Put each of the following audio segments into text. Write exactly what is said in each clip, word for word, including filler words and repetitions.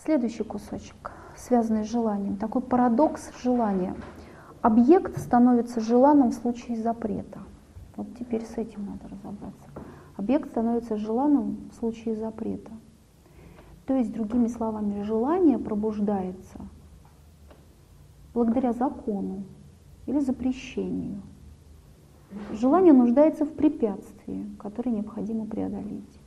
Следующий кусочек, связанный с желанием, такой парадокс желания. Объект становится желанным в случае запрета. Вот теперь с этим надо разобраться. Объект становится желанным в случае запрета. То есть, другими словами, желание пробуждается благодаря закону или запрещению. Желание нуждается в препятствии, которое необходимо преодолеть.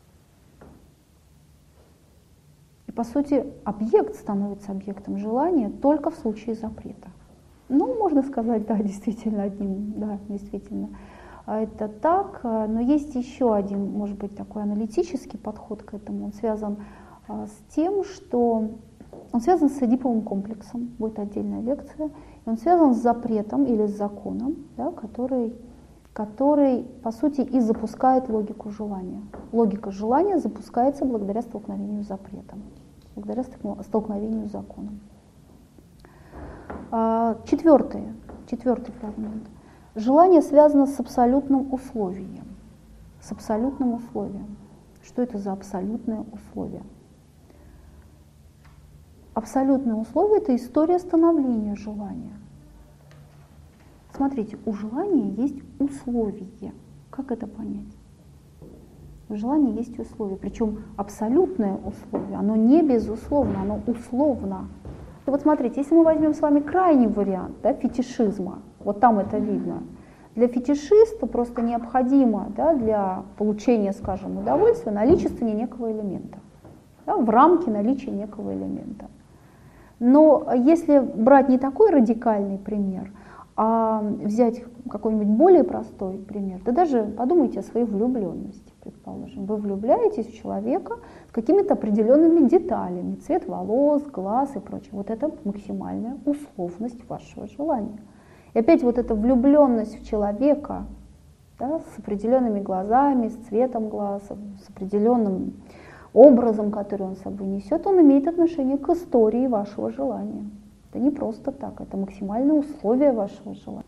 И, по сути, объект становится объектом желания только в случае запрета. Ну, можно сказать, да, действительно, одним, да, действительно, это так. Но есть еще один, может быть, такой аналитический подход к этому. Он связан а, с тем, что он связан с эдиповым комплексом, будет отдельная лекция. И он связан с запретом или с законом, да, который, который, по сути, и запускает логику желания. Логика желания запускается благодаря столкновению с запретом, благодаря столкновению с законом. Четвертый, четвертый фрагмент. Желание связано с абсолютным условием. С абсолютным условием. Что это за абсолютное условие? Абсолютное условие — это история становления желания. Смотрите, у желания есть условие. Как это понять? У желания есть условие, причем абсолютное условие, оно не безусловно, оно условно. И вот смотрите, если мы возьмем с вами крайний вариант, да, фетишизма, вот там это видно, для фетишиста просто необходимо, да, для получения, скажем, удовольствия наличие некого элемента, да, в рамке наличия некого элемента. Но если брать не такой радикальный пример, а взять какой-нибудь более простой пример, да даже подумайте о своей влюбленности, предположим. Вы влюбляетесь в человека с какими-то определенными деталями, цвет волос, глаз и прочее. Вот это максимальная условность вашего желания. И опять вот эта влюбленность в человека, да, с определенными глазами, с цветом глаз, с определенным образом, который он с собой несет, он имеет отношение к истории вашего желания. Это не просто так, это максимальное условие вашего желания.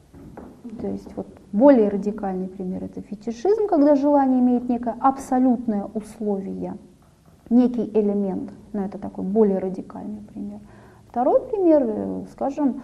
То есть вот более радикальный пример — это фетишизм, когда желание имеет некое абсолютное условие, некий элемент, но это такой более радикальный пример. Второй пример, скажем,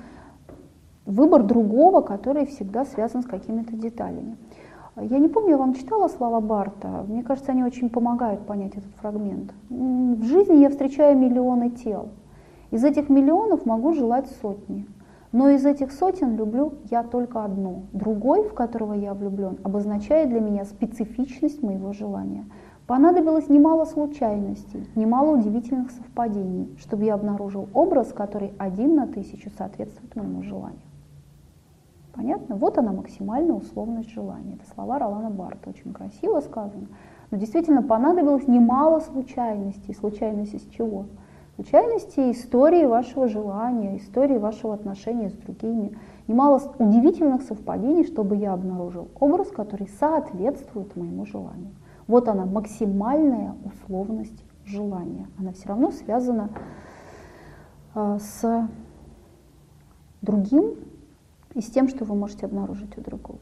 выбор другого, который всегда связан с какими-то деталями. Я не помню, я вам читала слова Барта, мне кажется, они очень помогают понять этот фрагмент. В жизни я встречаю миллионы тел. Из этих миллионов могу желать сотни. Но из этих сотен люблю я только одно. Другой, в которого я влюблен, обозначает для меня специфичность моего желания. Понадобилось немало случайностей, немало удивительных совпадений, чтобы я обнаружил образ, который один на тысячу соответствует моему желанию. Понятно? Вот она, максимальная условность желания. Это слова Ролана Барта, очень красиво сказано. Но действительно понадобилось немало случайностей. Случайность из чего? Случайности истории вашего желания, истории вашего отношения с другими. Немало удивительных совпадений, чтобы я обнаружил образ, который соответствует моему желанию. Вот она, максимальная условность желания. Она все равно связана э, с другим и с тем, что вы можете обнаружить у другого.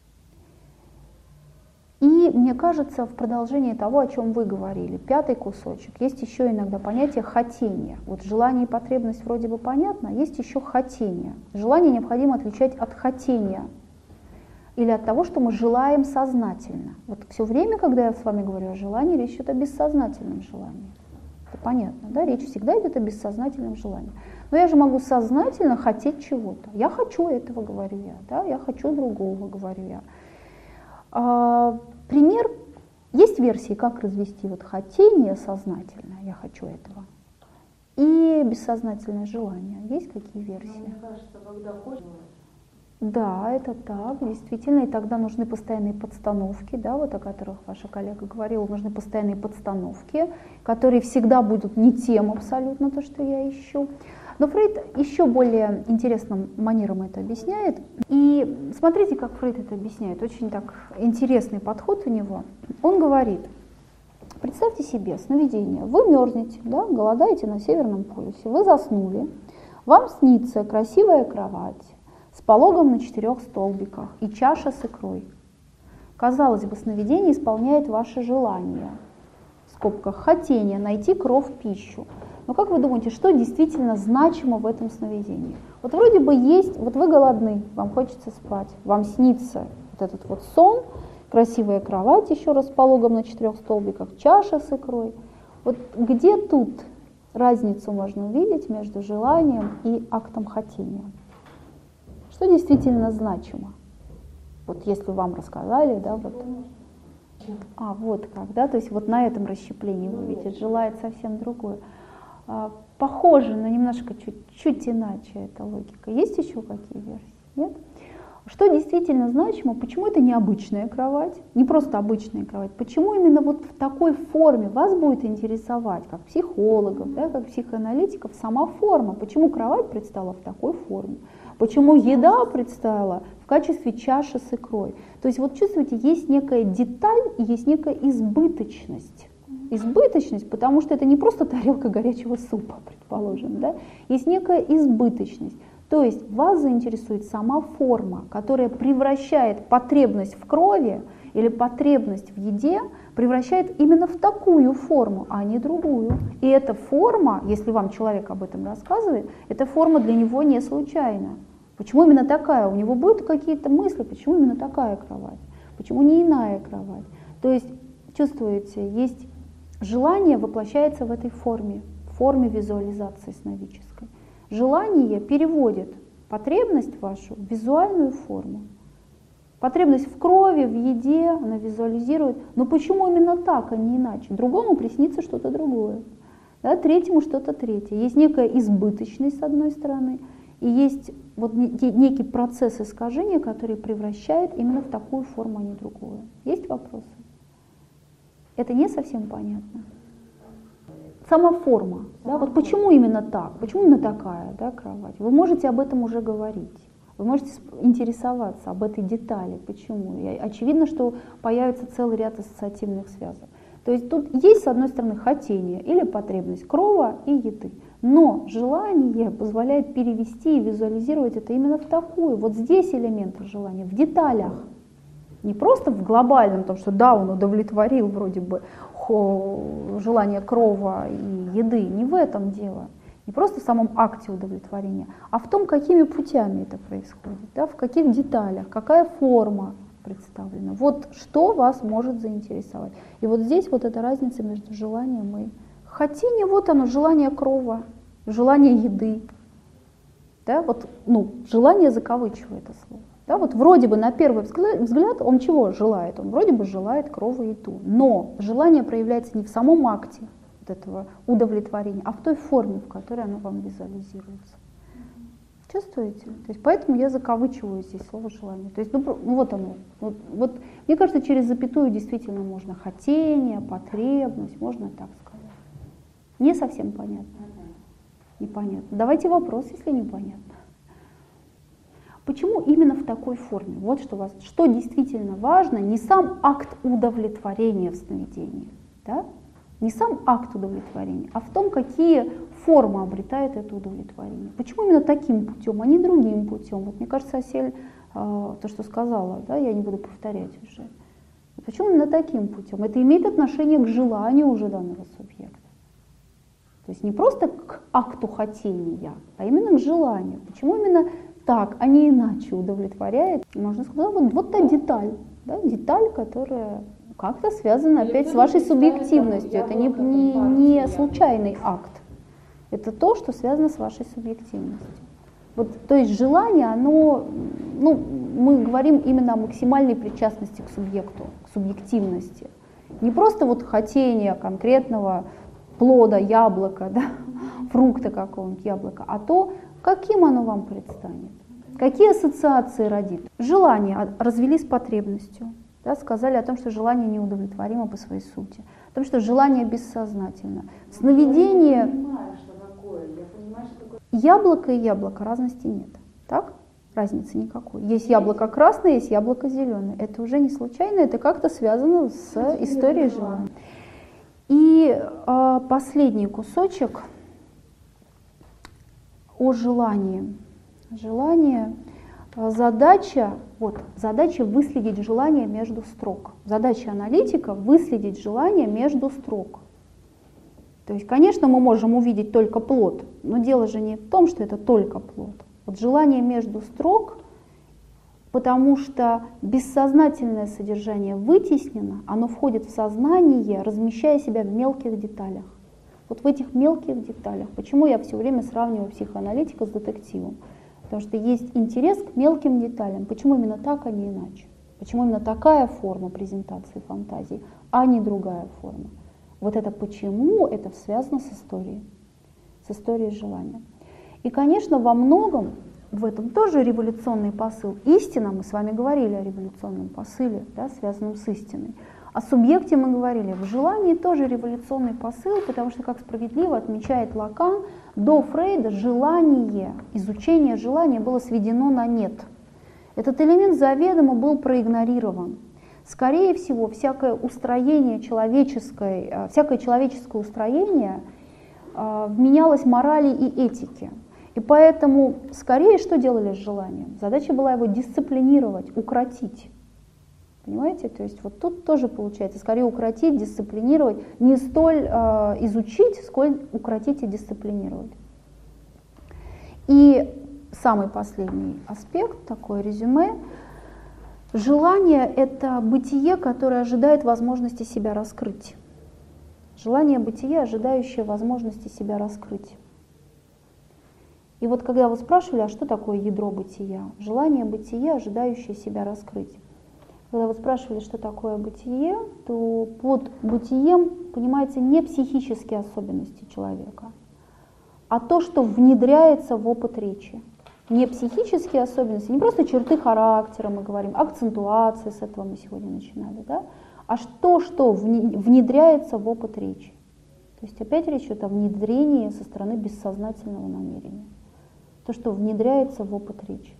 И мне кажется, в продолжении того, о чем вы говорили, пятый кусочек, есть еще иногда понятие хотения. Вот желание и потребность вроде бы понятно, а есть еще хотение. Желание необходимо отличать от хотения или от того, что мы желаем сознательно. Вот все время, когда я с вами говорю о желании, речь идет о бессознательном желании. Это понятно, да? Речь всегда идет о бессознательном желании. Но я же могу сознательно хотеть чего-то. Я хочу этого, говорю я, да? Я хочу другого, говорю я. А, пример, есть версии, как развести вот хотение сознательное, я хочу этого, и бессознательное желание. Есть какие версии? Мне кажется, когда хочешь. Да, это так, действительно, и тогда нужны постоянные подстановки, да, вот о которых ваша коллега говорила, нужны постоянные подстановки, которые всегда будут не тем абсолютно, то, что я ищу. Но Фрейд еще более интересным манером это объясняет. И смотрите, как Фрейд это объясняет. Очень так интересный подход у него. Он говорит, представьте себе сновидение. Вы мерзнете, да, голодаете на Северном полюсе, вы заснули, вам снится красивая кровать с пологом на четырех столбиках и чаша с икрой. Казалось бы, сновидение исполняет ваше желание, в скобках хотение, найти кров пищу. Но как вы думаете, что действительно значимо в этом сновидении? Вот вроде бы есть, вот вы голодны, вам хочется спать, вам снится вот этот вот сон, красивая кровать еще раз с пологом на четырех столбиках, чаша с икрой. Вот где тут разницу можно увидеть между желанием и актом хотения? Что действительно значимо? Вот если вам рассказали, да, вот. А, вот как, да, то есть вот на этом расщеплении вы видите, желает совсем другое. А, похоже, но немножко чуть-чуть иначе эта логика. Есть еще какие версии? Нет? Что действительно значимо, почему это необычная кровать, не просто обычная кровать, почему именно вот в такой форме вас будет интересовать, как психологов, да, как психоаналитиков, сама форма, почему кровать предстала в такой форме, почему еда предстала в качестве чаши с икрой. То есть вот чувствуете, есть некая деталь и есть некая избыточность. Избыточность, потому что это не просто тарелка горячего супа, предположим, да? Есть некая избыточность. То есть вас заинтересует сама форма, которая превращает потребность в крови или потребность в еде, превращает именно в такую форму, а не другую. И эта форма, если вам человек об этом рассказывает, эта форма для него не случайна. Почему именно такая? У него будут какие-то мысли, почему именно такая кровать, почему не иная кровать. То есть, чувствуете, есть желание воплощается в этой форме, в форме визуализации сновидческой. Желание переводит потребность вашу в визуальную форму. Потребность в крови, в еде, она визуализирует. Но почему именно так, а не иначе? Другому приснится что-то другое, да, третьему что-то третье. Есть некая избыточность с одной стороны, и есть вот некий процесс искажения, который превращает именно в такую форму, а не другую. Есть вопросы? Это не совсем понятно. Сама форма, да, вот почему именно так, почему именно такая, да, кровать? Вы можете об этом уже говорить, вы можете интересоваться об этой детали, почему. И очевидно, что появится целый ряд ассоциативных связок. То есть тут есть, с одной стороны, хотение или потребность крова и еды, но желание позволяет перевести и визуализировать это именно в такую. Вот здесь элементы желания, в деталях. Не просто в глобальном, том, что да, он удовлетворил вроде бы желание крова и еды, не в этом дело. Не просто в самом акте удовлетворения, а в том, какими путями это происходит, да, в каких деталях, какая форма представлена. Вот что вас может заинтересовать. И вот здесь вот эта разница между желанием и хотением, вот оно, желание крова, желание еды. Да, вот, ну, желание закавычивает это слово. Да, вот вроде бы на первый взгляд он чего желает? Он вроде бы желает крова и еду. Но желание проявляется не в самом акте вот этого удовлетворения, а в той форме, в которой оно вам визуализируется. Чувствуете? То есть поэтому я закавычиваю здесь слово желание. То есть, ну, ну вот оно. Вот, вот, мне кажется, через запятую действительно можно хотение, потребность, можно так сказать. Не совсем понятно. Непонятно. Давайте вопрос, если непонятно. Почему именно в такой форме? Вот что, вас, что действительно важно, не сам акт удовлетворения в сновидении, да? Не сам акт удовлетворения, а в том, какие формы обретает это удовлетворение. Почему именно таким путем, а не другим путем? Вот мне кажется, Асель, э, то, что сказала, да, я не буду повторять уже. Почему именно таким путем? Это имеет отношение к желанию уже данного субъекта. То есть не просто к акту хотения, а именно к желанию. Почему именно так, а не иначе удовлетворяет? Можно сказать, вот, вот та деталь, да, деталь, которая как-то связана опять с вашей субъективностью. Это не, не, не случайный акт. Это то, что связано с вашей субъективностью. Вот, то есть желание, оно, ну, мы говорим именно о максимальной причастности к субъекту, к субъективности. Не просто вот хотение конкретного плода, яблока, да, фрукта какого-нибудь, яблока, а то, каким оно вам предстанет, какие ассоциации родит. Желание развели с потребностью, да, сказали о том, что желание неудовлетворимо по своей сути, о том, что желание бессознательно. Сновидение... Яблоко и яблоко, разности нет. Так? Разницы никакой. Есть яблоко красное, есть яблоко зеленое. Это уже не случайно, это как-то связано с историей желания. И э, последний кусочек о желании. Желание, задача, вот, задача выследить желание между строк. Задача аналитика выследить желание между строк. То То есть, конечно, мы можем увидеть только плод, но дело же не в том, что это только плод. Вот желание между строк, потому что бессознательное содержание вытеснено, оно входит в сознание, размещая себя в мелких деталях. Вот в этих мелких деталях. Почему я все время сравниваю психоаналитика с детективом? Потому что есть интерес к мелким деталям. Почему именно так, а не иначе? Почему именно такая форма презентации фантазии, а не другая форма? Вот это почему, это связано с историей, с историей желания. И, конечно, во многом в этом тоже революционный посыл. Истина, мы с вами говорили о революционном посыле, да, связанном с истиной. О субъекте мы говорили. В желании тоже революционный посыл, потому что, как справедливо отмечает Лакан, до Фрейда желание, изучение желания было сведено на нет. Этот элемент заведомо был проигнорирован. Скорее всего, всякое устроение человеческое, всякое человеческое устроение вменялось морали и этике. И поэтому, скорее, что делали с желанием? Задача была его дисциплинировать, укротить. Понимаете? То есть вот тут тоже получается, скорее укротить, дисциплинировать, не столь э, изучить, сколь укротить и дисциплинировать. И самый последний аспект, такое резюме. Желание — это бытие, которое ожидает возможности себя раскрыть. Желание — бытие, ожидающее возможности себя раскрыть. И вот когда вы спрашивали, а что такое ядро бытия? Желание — бытие, ожидающее себя раскрыть. Когда вы спрашивали, что такое бытие, то под бытием понимается не психические особенности человека, а то, что внедряется в опыт речи. Не психические особенности, не просто черты характера, мы говорим, акцентуация, с этого мы сегодня начинали, да? А то, что внедряется в опыт речи. То есть опять речь идет о внедрении со стороны бессознательного намерения. То, что внедряется в опыт речи.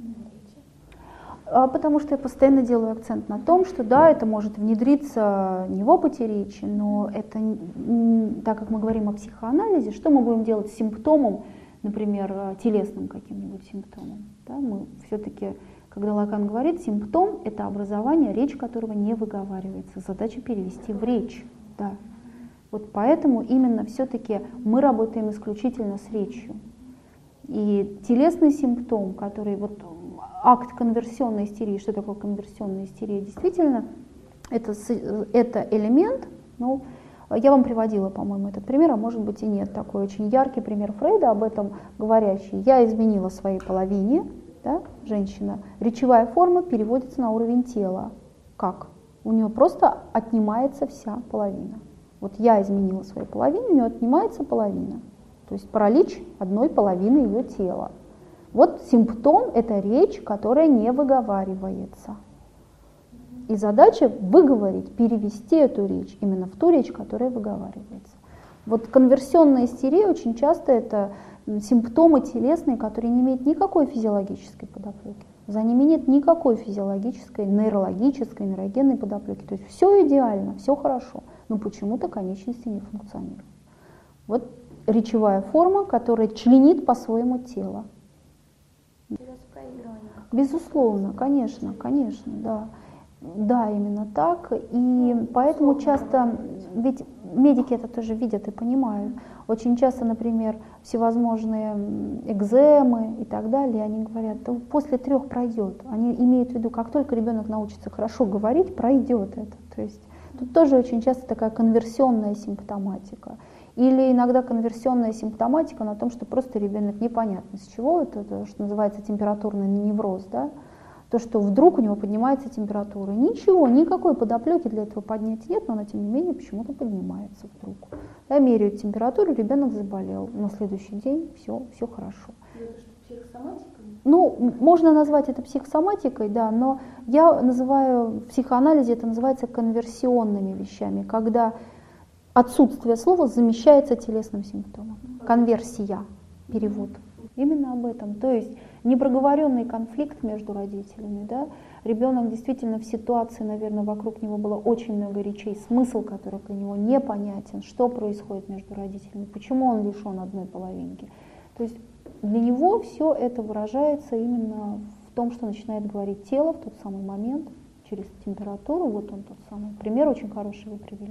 А потому что я постоянно делаю акцент на том, что да, это может внедриться не в опыте речи, но это, так как мы говорим о психоанализе, что мы будем делать с симптомом, например, телесным каким-нибудь симптомом. Да, мы все-таки, когда Лакан говорит, симптом — это образование, речь которого не выговаривается. Задача перевести в речь. Да. Вот поэтому именно все-таки мы работаем исключительно с речью. И телесный симптом, который вот акт конверсионной истерии, что такое конверсионная истерия, действительно, это, это элемент, ну, я вам приводила, по-моему, этот пример, а может быть и нет, такой очень яркий пример Фрейда, об этом говорящий. Я изменила своей половине, да, женщина, речевая форма переводится на уровень тела. Как? У нее просто отнимается вся половина. Вот я изменила своей половине, у нее отнимается половина. То есть паралич одной половины ее тела. Вот симптом — это речь, которая не выговаривается. И задача выговорить, перевести эту речь именно в ту речь, которая выговаривается. Вот конверсионная истерия очень часто это симптомы телесные, которые не имеют никакой физиологической подоплеки. За ними нет никакой физиологической, нейрологической, нейрогенной подоплеки. То есть все идеально, все хорошо, но почему-то конечности не функционируют. Вот речевая форма, которая членит по-своему тело. Безусловно, конечно, конечно, да. Да, именно так. И поэтому часто, ведь медики это тоже видят и понимают. Очень часто, например, всевозможные экземы и так далее, они говорят, да, после трех пройдет. Они имеют в виду, как только ребенок научится хорошо говорить, пройдет это. То есть тут тоже очень часто такая конверсионная симптоматика. Или иногда конверсионная симптоматика на том, что просто ребенок непонятно с чего, это то, что называется температурный невроз, да? То, что вдруг у него поднимается температура. Ничего, никакой подоплеки для этого поднять нет, но она тем не менее почему-то поднимается вдруг. Да, меряют температуру, ребенок заболел, на следующий день все, все хорошо. Это что, психосоматика? Ну, можно назвать это психосоматикой, да, но я называю в психоанализе это называется конверсионными вещами, когда отсутствие слова замещается телесным симптомом. Конверсия, перевод. Именно об этом. То есть непроговоренный конфликт между родителями. Да? Ребенок действительно в ситуации, наверное, вокруг него было очень много речей, смысл которых для него непонятен, что происходит между родителями, почему он лишен одной половинки. То есть для него все это выражается именно в том, что начинает говорить тело в тот самый момент, через температуру. Вот он тот самый пример очень хороший вы привели.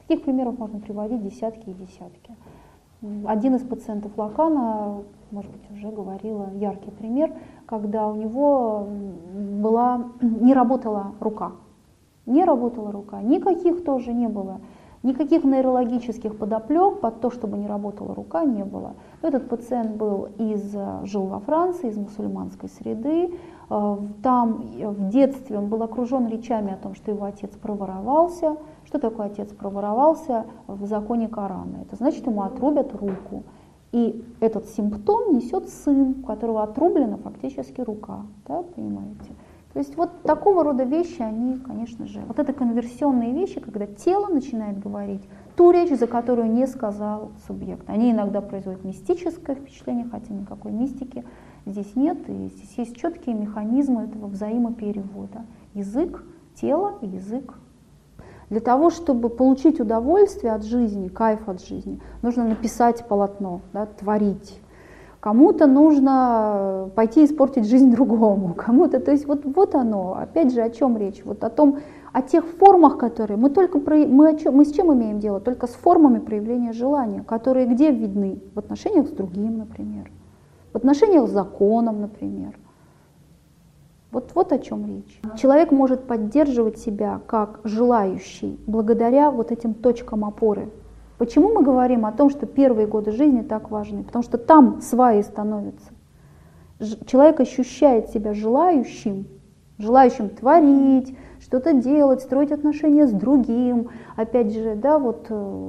Таких примеров можно приводить десятки и десятки. Один из пациентов Лакана, может быть, уже говорила, яркий пример, когда у него была, не работала рука. Не работала рука, никаких тоже не было. Никаких нейрологических подоплек под то, чтобы не работала рука, не было. Этот пациент был из, жил во Франции, из мусульманской среды. Там в детстве он был окружен речами о том, что его отец проворовался. Что такое отец проворовался в законе Корана? Это значит, ему отрубят руку. И этот симптом несет сын, у которого отрублена фактически рука. Да, понимаете? То есть вот такого рода вещи, они, конечно же, вот это конверсионные вещи, когда тело начинает говорить ту речь, за которую не сказал субъект. Они иногда производят мистическое впечатление, хотя никакой мистики здесь нет, и здесь есть четкие механизмы этого взаимоперевода. Язык, тело и язык. Для того, чтобы получить удовольствие от жизни, кайф от жизни, нужно написать полотно, да, творить. Кому-то нужно пойти испортить жизнь другому, кому-то, то есть вот, вот оно, опять же, о чем речь, вот о том, о тех формах, которые мы только, про, мы, о чем, мы с чем имеем дело? Только с формами проявления желания, которые где видны? В отношениях с другим, например, в отношениях с законом, например. Вот, вот о чем речь. Человек может поддерживать себя как желающий благодаря вот этим точкам опоры. Почему мы говорим о том, что первые годы жизни так важны? Потому что там сваи становятся. Человек ощущает себя желающим, желающим творить, что-то делать, строить отношения с другим. Опять же, да, вот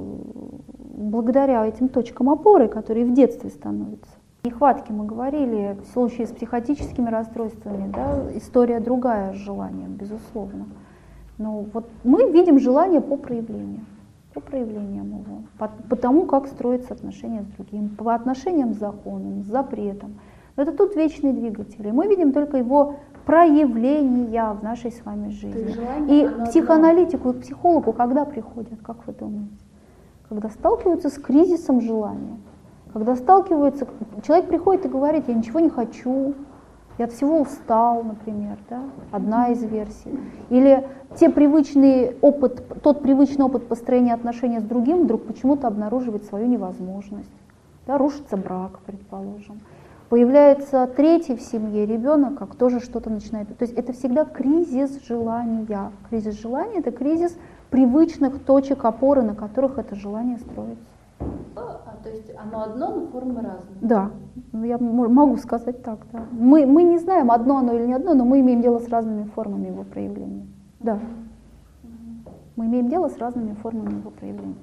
благодаря этим точкам опоры, которые в детстве становятся. Нехватки мы говорили, в случае с психотическими расстройствами, да, история другая с желанием, безусловно. Но вот мы видим желание по проявлению. По проявлениям его, по, по тому, как строятся отношения с другим, по отношениям с законом, с запретом. Но это тут вечный двигатель. И мы видим только его проявления в нашей с вами жизни. И к психоаналитику, и к психологу когда приходят, как вы думаете? Когда сталкиваются с кризисом желания. Когда сталкиваются, человек приходит и говорит: я ничего не хочу, я от всего устал, например, да? Одна из версий. Или те привычный опыт, тот привычный опыт построения отношений с другим вдруг почему-то обнаруживает свою невозможность. Да? Рушится брак, предположим. Появляется третий в семье ребенок, как тоже что-то начинает. То есть это всегда кризис желания. Кризис желания — это кризис привычных точек опоры, на которых это желание строится. А, то есть оно одно, но формы разные? Да, я могу сказать так. Да. Мы, мы не знаем, одно оно или не одно, но мы имеем дело с разными формами его проявления. Да. Мы имеем дело с разными формами его проявления.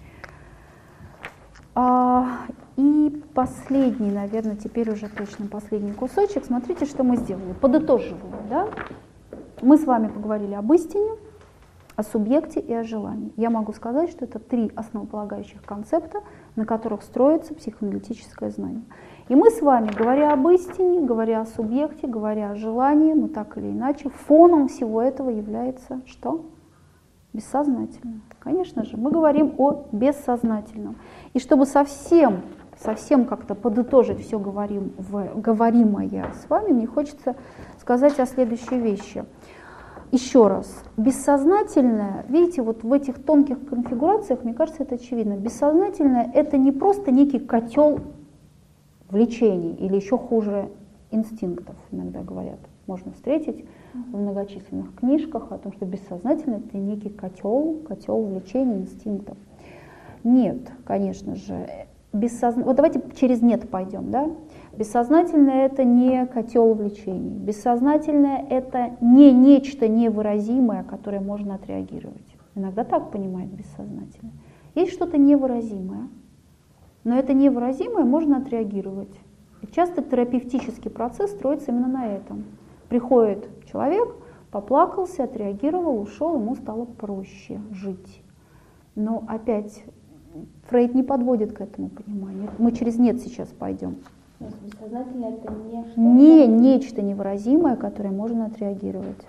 А, и последний, наверное, теперь уже точно последний кусочек. Смотрите, что мы сделали. Подытоживаем. Да? Мы с вами поговорили об истине, о субъекте и о желании. Я могу сказать, что это три основополагающих концепта, на которых строится психоаналитическое знание. И мы с вами, говоря об истине, говоря о субъекте, говоря о желании, ну так или иначе, фоном всего этого является что? Бессознательное. Конечно же, мы говорим о бессознательном. И чтобы совсем, совсем как-то подытожить все говорим в, говоримое с вами, мне хочется сказать о следующей вещи. Еще раз, бессознательное, видите, вот в этих тонких конфигурациях, мне кажется, это очевидно. Бессознательное — это не просто некий котел влечений или еще хуже инстинктов, иногда говорят. Можно встретить в многочисленных книжках о том, что бессознательное — это некий котел, котел влечений, инстинктов. Нет, конечно же. Бессозна... Вот давайте через «нет» пойдем, да? Бессознательное — это не котел влечений. Бессознательное — это не нечто невыразимое, которое можно отреагировать. Иногда так понимает бессознательное. Есть что-то невыразимое, но это невыразимое можно отреагировать. И часто терапевтический процесс строится именно на этом. Приходит человек, поплакался, отреагировал, ушел, ему стало проще жить. Но опять Фрейд не подводит к этому пониманию. Мы через «нет» сейчас пойдем. Бессознательное — это не что-то? Не нечто невыразимое, которое можно отреагировать.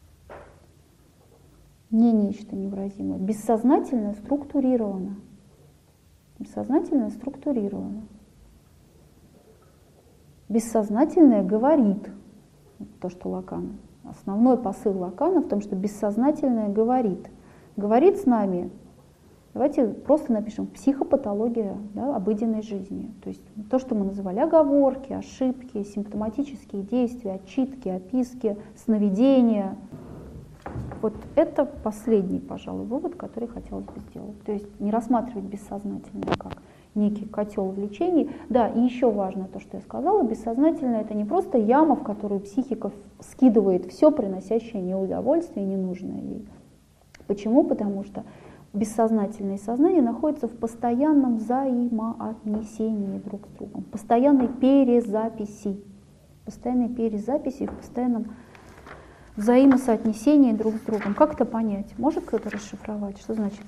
Не нечто невыразимое. Бессознательное структурировано. Бессознательное структурировано. Бессознательное говорит. То, что Лакан. Основной посыл Лакана в том, что бессознательное говорит. Говорит с нами Давайте просто напишем психопатология, да, обыденной жизни. То есть то, что мы называли оговорки, ошибки, симптоматические действия, отчитки, описки, сновидения. Вот это последний, пожалуй, вывод, который хотелось бы сделать. То есть не рассматривать бессознательное как некий котел влечений. Да, и еще важно то, что я сказала, бессознательное — это не просто яма, в которую психика скидывает все, приносящее неудовольствие и ненужное ей. Почему? Потому что бессознательное и сознание находятся в постоянном взаимоотнесении друг с другом, постоянной перезаписи, постоянной перезаписи, в постоянном взаимосоотнесении друг с другом. Как это понять? Может кто-то расшифровать? Что значит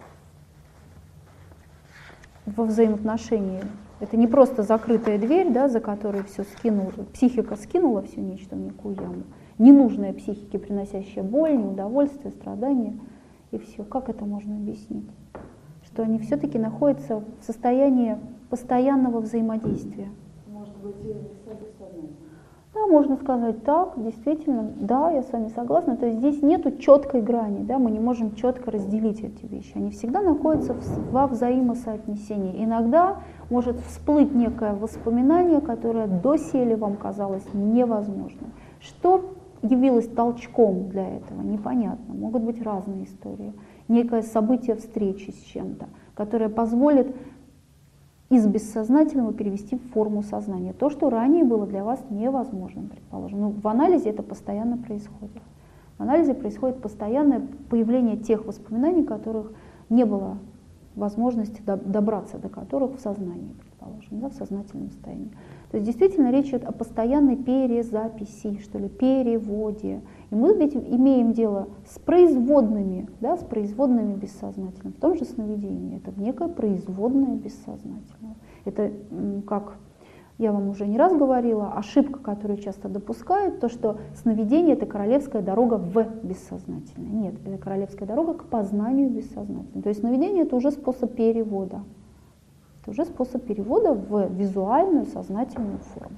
во взаимоотношении? Это не просто закрытая дверь, да, за которой все скинула, психика скинула все нечто в некую яму, ненужная психике, приносящая боль, неудовольствие, страдания, и все. Как это можно объяснить? Что они все-таки находятся в состоянии постоянного взаимодействия. Может быть, и бессознательно. Да, можно сказать так, действительно, да, я с вами согласна. То есть здесь нету четкой грани, да, мы не можем четко разделить эти вещи. Они всегда находятся в, во взаимосоотнесении. Иногда может всплыть некое воспоминание, которое доселе вам казалось невозможным. Что явилось толчком для этого, непонятно. Могут быть разные истории. Некое событие встречи с чем-то, которое позволит из бессознательного перевести в форму сознания. То, что ранее было для вас невозможным, предположим. Но в анализе это постоянно происходит. В анализе происходит постоянное появление тех воспоминаний, которых не было возможности добраться до которых в сознании, предположим, да, в сознательном состоянии. То есть действительно речь идет о постоянной перезаписи, что ли, переводе. И мы ведь имеем дело с производными, да, с производными бессознательным, в том же сновидении. Это некое производное бессознательное. Это, как я вам уже не раз говорила, ошибка, которую часто допускают, то, что сновидение — это королевская дорога в бессознательное. Нет, это королевская дорога к познанию бессознательного. То есть сновидение — это уже способ перевода. Это уже способ перевода в визуальную сознательную форму.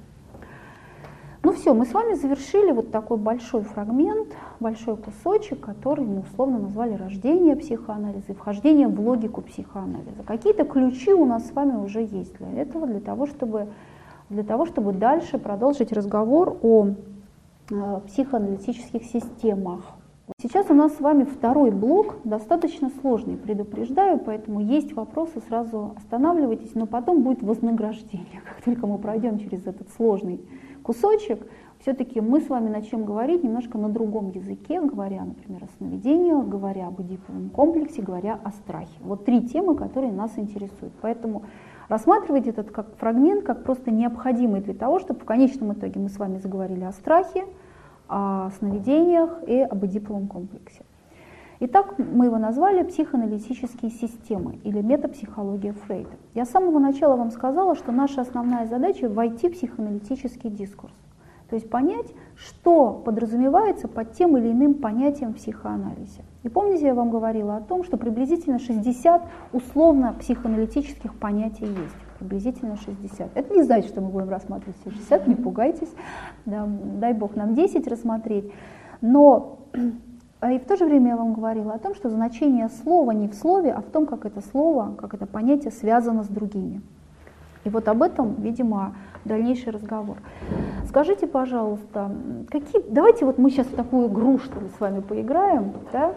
Ну все, мы с вами завершили вот такой большой фрагмент, большой кусочек, который мы условно назвали рождение психоанализа и вхождение в логику психоанализа. Какие-то ключи у нас с вами уже есть для этого, для того, чтобы, для того, чтобы дальше продолжить разговор о э, психоаналитических системах. Сейчас у нас с вами второй блок, достаточно сложный, предупреждаю, поэтому есть вопросы, сразу останавливайтесь, но потом будет вознаграждение. Как только мы пройдем через этот сложный кусочек, все-таки мы с вами начнем говорить немножко на другом языке, говоря, например, о сновидениях, говоря об эдиповом комплексе, говоря о страхе. Вот три темы, которые нас интересуют. Поэтому рассматривайте этот как фрагмент, как просто необходимый для того, чтобы в конечном итоге мы с вами заговорили о страхе, о сновидениях и об эдиповом комплексе. Итак, мы его назвали психоаналитические системы или метапсихология Фрейда. Я с самого начала вам сказала, что наша основная задача — войти в психоаналитический дискурс. То есть понять, что подразумевается под тем или иным понятием в психоанализе. И помните, я вам говорила о том, что приблизительно шестьдесят условно психоаналитических понятий есть. Приблизительно шестьдесят. Это не значит, что мы будем рассматривать все шестьдесят, не пугайтесь. Да, дай Бог нам десять рассмотреть. Но и в то же время я вам говорила о том, что значение слова не в слове, а в том, как это слово, как это понятие связано с другими. И вот об этом, видимо, дальнейший разговор. Скажите, пожалуйста, какие... давайте вот мы сейчас в такую игру, что ли, с вами поиграем. Да?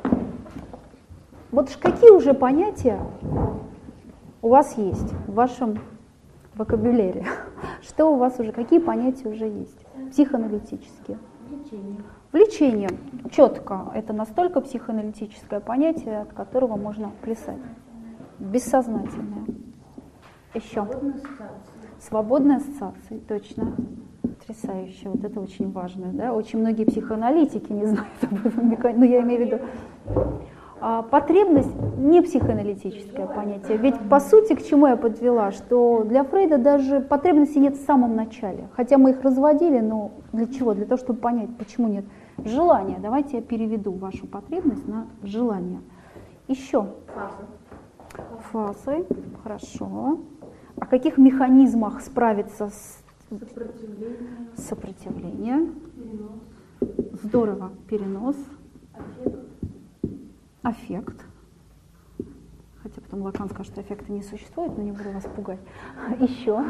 Вот какие уже понятия у вас есть в вашем вокабуляре? Что у вас уже, какие понятия уже есть? Психоаналитические. Влечение. Влечение. Четко. Это настолько психоаналитическое понятие, от которого можно плясать. Бессознательное. Еще. Свободная ассоциация. Свободные ассоциации, точно. Потрясающе. Вот это очень важно. Да? Очень многие психоаналитики не знают об этом. Но я имею в виду... А потребность не психоаналитическое понятие. Ведь по сути, к чему я подвела, что для Фрейда даже потребностей нет в самом начале. Хотя мы их разводили, но для чего? Для того, чтобы понять, почему нет. Желание. Давайте я переведу вашу потребность на желание. Еще. Фазы. Фазы. Хорошо. О каких механизмах справиться с Сопротивление. Сопротивление. Перенос. Здорово. Перенос. Аффект. Аффект. хотя потом Лакан скажет, что эффекта не существует, но не буду вас пугать. Еще.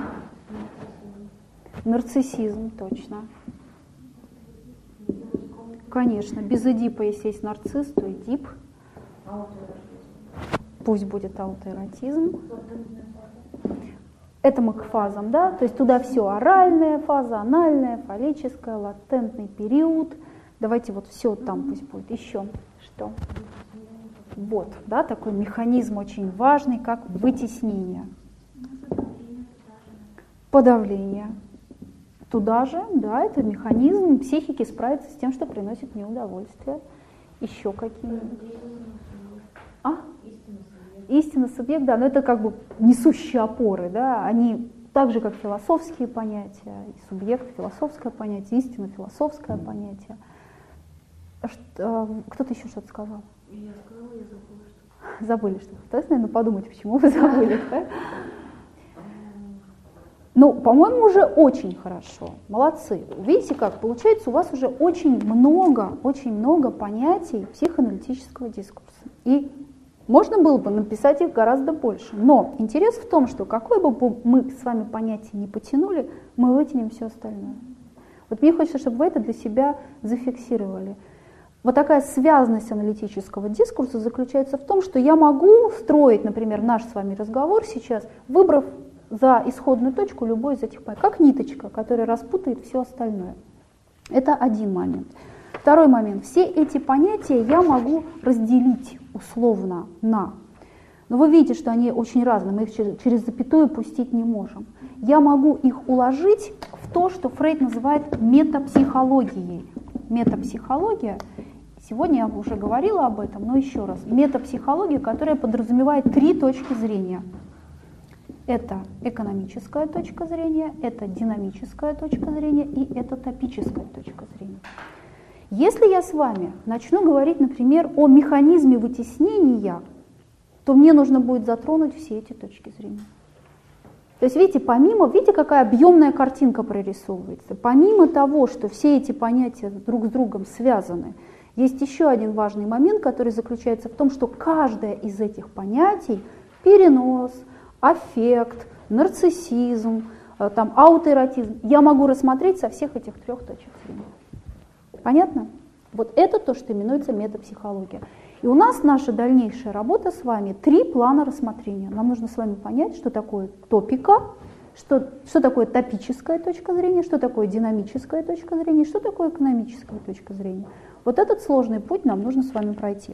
Нарциссизм, точно. Конечно, без Эдипа, если есть нарцисс, то Эдип. Пусть будет аутоэротизм. Это мы к фазам, да? То есть туда все оральная фаза, анальная, фаллическая, латентный период. Давайте вот все там пусть будет. Еще что? Вот, да, такой механизм очень важный, как вытеснение. Подавление. Туда же, да, это механизм психики справиться с тем, что приносит мне удовольствие. Еще какие? А? Истинный субъект, да, но это как бы несущие опоры, да, они так же, как философские понятия, и субъект, философское понятие, истина, философское понятие. Что, кто-то еще что-то сказал? Я сказала, я забыла, что... Забыли что-то. То есть, наверное, подумайте, почему вы забыли, да? Ну, по-моему, уже очень хорошо. Молодцы. Видите как? Получается, у вас уже очень много, очень много понятий психоаналитического дискурса. И можно было бы написать их гораздо больше. Но интерес в том, что какое бы мы с вами понятие не потянули, мы вытянем все остальное. Вот мне хочется, чтобы вы это для себя зафиксировали. Вот такая связность аналитического дискурса заключается в том, что я могу строить, например, наш с вами разговор сейчас, выбрав за исходную точку любой из этих понятий, как ниточка, которая распутает все остальное. Это один момент. Второй момент. Все эти понятия я могу разделить условно на. Но вы видите, что они очень разные, мы их через, через запятую пустить не можем. Я могу их уложить в то, что Фрейд называет метапсихологией. Метапсихология, сегодня я уже говорила об этом, но еще раз. Метапсихология, которая подразумевает три точки зрения. Это экономическая точка зрения, это динамическая точка зрения и это топическая точка зрения. Если я с вами начну говорить, например, о механизме вытеснения, то мне нужно будет затронуть все эти точки зрения. То есть, видите, помимо, видите, какая объемная картинка прорисовывается. Помимо того, что все эти понятия друг с другом связаны, есть еще один важный момент, который заключается в том, что каждое из этих понятий, перенос, аффект, нарциссизм, там, аутоэротизм, я могу рассмотреть со всех этих трех точек зрения. Понятно? Вот это то, что именуется метапсихология. И у нас наша дальнейшая работа с вами три плана рассмотрения. Нам нужно с вами понять, что такое топика, что, что такое топическая точка зрения, что такое динамическая точка зрения, что такое экономическая точка зрения. Вот этот сложный путь нам нужно с вами пройти.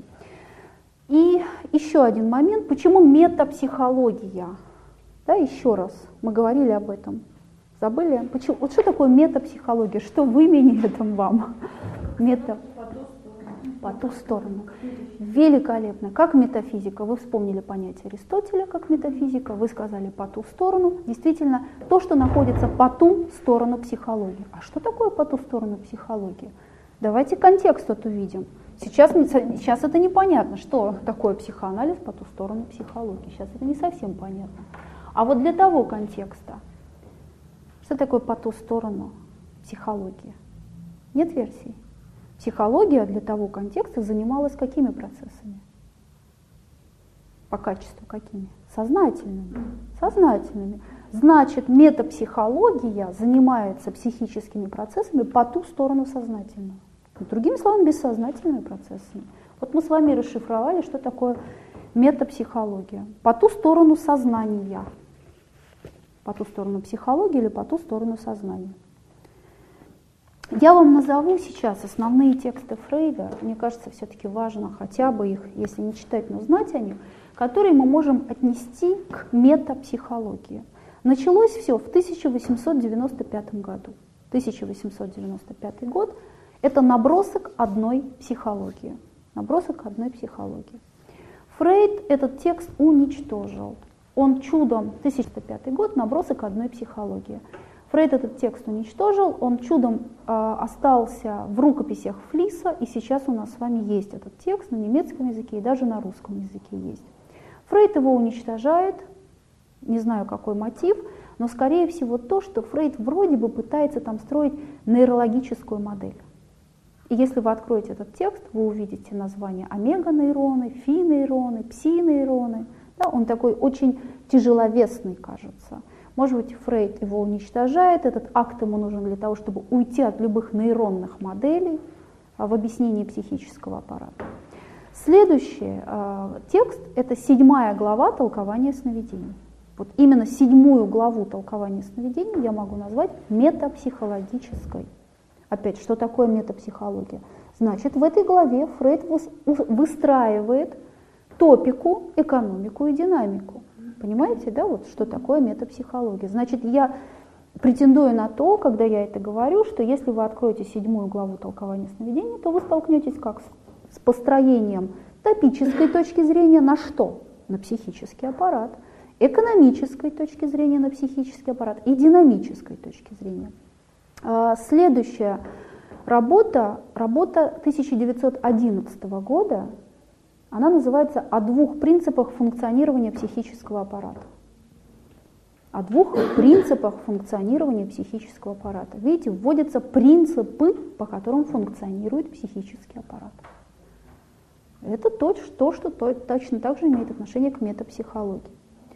И еще один момент, почему метапсихология? Да, еще раз, мы говорили об этом. Забыли? Почему? Вот что такое метапсихология? Что в имени этом вам? Мета... По ту сторону. Великолепно. Как метафизика. Вы вспомнили понятие Аристотеля как метафизика, вы сказали по ту сторону. Действительно, то, что находится по ту сторону психологии. А что такое по ту сторону психологии? Давайте контекст тут увидим. Сейчас, сейчас это непонятно, что такое психоанализ по ту сторону психологии. Сейчас это не совсем понятно. А вот для того контекста, что такое по ту сторону психологии? Нет версий. Психология для того контекста занималась какими процессами? По качеству какими? Сознательными. Сознательными. Значит, метапсихология занимается психическими процессами по ту сторону сознательного. Другими словами, бессознательными процессами. Вот мы с вами расшифровали, что такое метапсихология. По ту сторону сознания. По ту сторону психологии или по ту сторону сознания. Я вам назову сейчас основные тексты Фрейда, мне кажется, все-таки важно хотя бы их, если не читать, но знать о них, которые мы можем отнести к метапсихологии. Началось все в тысяча восемьсот девяносто пятом году. тысяча восемьсот девяносто пятый год – это набросок одной психологии. Набросок одной психологии. Фрейд этот текст уничтожил. Он чудом, тысяча девятьсот пятый год, набросок одной психологии. Фрейд этот текст уничтожил, он чудом э, остался в рукописях Флиса, и сейчас у нас с вами есть этот текст на немецком языке и даже на русском языке есть. Фрейд его уничтожает, не знаю какой мотив, но скорее всего то, что Фрейд вроде бы пытается там строить нейрологическую модель. И если вы откроете этот текст, вы увидите название омега-нейроны, фи-нейроны, пси-нейроны, Да, он такой очень тяжеловесный, кажется. Может быть, Фрейд его уничтожает, этот акт ему нужен для того, чтобы уйти от любых нейронных моделей в объяснении психического аппарата. Следующий э, текст – это седьмая глава толкования сновидений. Вот именно седьмую главу толкования сновидений я могу назвать метапсихологической. Опять, что такое метапсихология? Значит, в этой главе Фрейд выстраивает топику, экономику и динамику. Понимаете, да, вот что такое метапсихология? Значит, я претендую на то, когда я это говорю, что если вы откроете седьмую главу толкования сновидений, то вы столкнетесь как с, с построением топической точки зрения на что? На психический аппарат, экономической точки зрения на психический аппарат и динамической точки зрения. А, следующая работа, работа тысяча девятьсот одиннадцатого года, она называется «О двух принципах функционирования психического аппарата». О двух принципах функционирования психического аппарата. Видите, вводятся принципы, по которым функционирует психический аппарат. Это то, что, что точно так же имеет отношение к метапсихологии.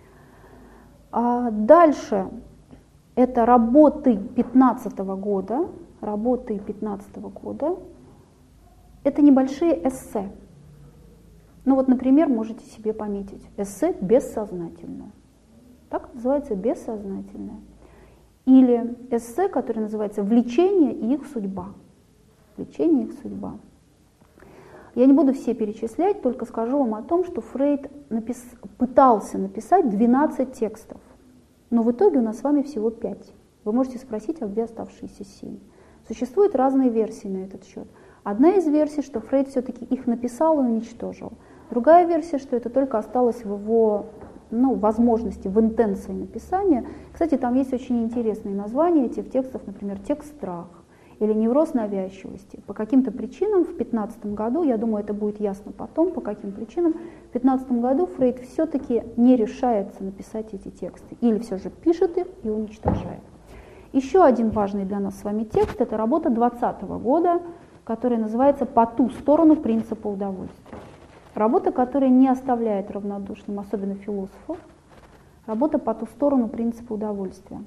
А дальше это работы пятнадцатого года. Работы пятнадцатого года. Это небольшие эссе. Ну вот, например, можете себе пометить эссе «Бессознательное». Так называется «Бессознательное». Или эссе, которое называется «Влечение и их судьба». «Влечение и их судьба». Я не буду все перечислять, только скажу вам о том, что Фрейд напис... пытался написать двенадцать текстов, но в итоге у нас с вами всего пять. Вы можете спросить, а где оставшиеся семь? Существуют разные версии на этот счет. Одна из версий, что Фрейд все-таки их написал и уничтожил. Другая версия, что это только осталось в его ну, возможности, в интенции написания. Кстати, там есть очень интересные названия этих текстов, например, текст «Страх» или «Невроз навязчивости». По каким-то причинам в две тысячи пятнадцатом году, я думаю, это будет ясно потом, по каким причинам, в две тысячи пятнадцатом году Фрейд все-таки не решается написать эти тексты, или все же пишет их и уничтожает. Еще один важный для нас с вами текст – это работа двадцатого года, которая называется «По ту сторону принципа удовольствия». Работа, которая не оставляет равнодушным, особенно философов. Работа по ту сторону принципа удовольствия.